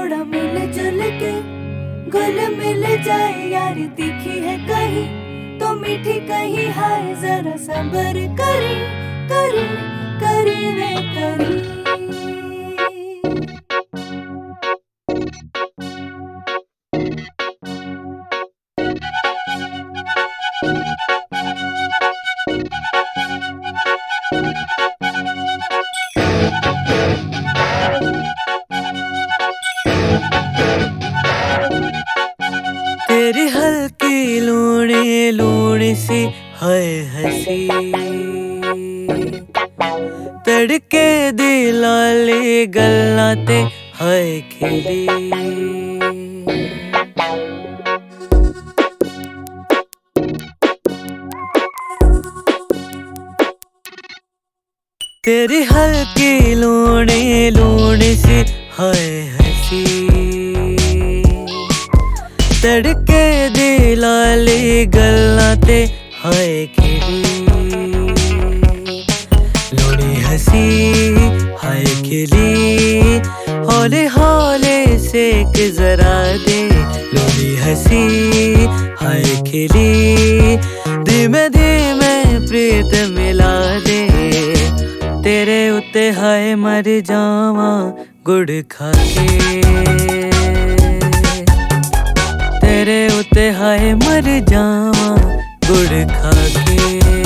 थोड़ा मिल जुल के घुल मिल जाए यार, तीखी है कहीं तो मीठी कहीं हाय, जरा सब्र करी करी करी रे करी। तेरी हल्की लूणी लूणी सी है हंसी, तड़के दिलाली गल्लां ते है खिली। तेरी हल्की लूणी लूणी सी है हंसी, तड़के दिलाली गल्लां ते हाय खिली। लूणी हंसी हाय खिली, हौले हौले सेक जरा दे। लूणी हंसी हाय खिली, धीमे धीमे प्रीत मिला दे। तेरे उत्ते हाय मर जावां गुड़ खाके, तेरे उत्ते हाय मर जावां गुड़ खाके।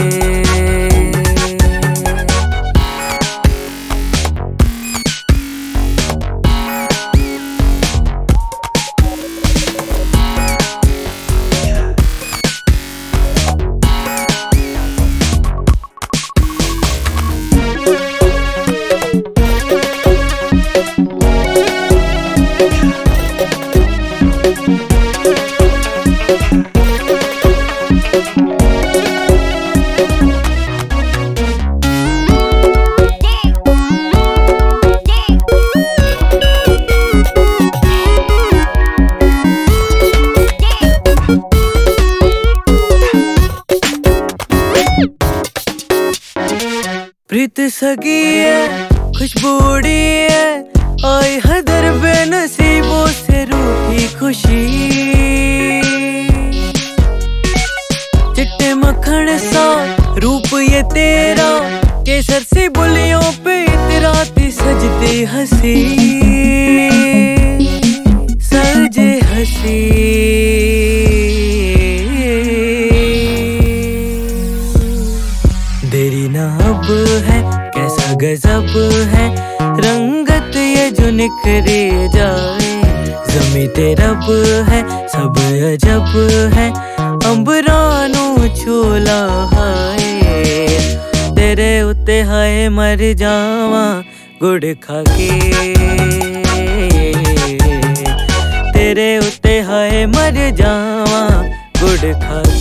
प्रीत सगी है खुशबूड़ी है, आई हदर बेनसीबों से रूठी खुशी। चिट्टे मक्खन सा रूप ये तेरा, केसर सी बुलियों पे इतराती सजती हंसी, सजे हंसी। तेरी नाब है कैसा गजब है, रंगत ये जो निखरे जाए। ज़मीं तेरब है सब अजब है, अंबरानू छोला हाय। तेरे उत्ते हाय मर जावां गुड़ खाके, तेरे उत्ते हाय मर जावां गुड़ खाके।